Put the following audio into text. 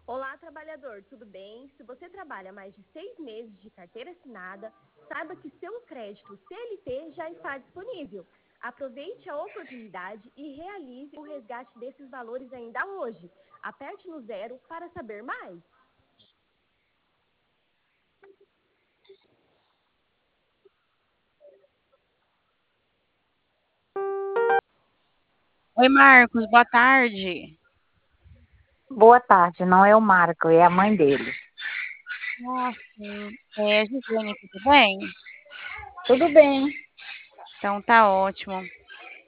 Olá, trabalhador, tudo bem? Se você trabalha mais de 6 meses de carteira assinada, saiba que seu crédito CLT já está disponível. Aproveite a oportunidade e realize o resgate desses valores ainda hoje. Aperte no zero para saber mais. Oi, Marcos, boa tarde. Boa tarde, não é o Marco, é a mãe dele. Sim. Gislene, tudo bem? Tudo bem. Então tá ótimo.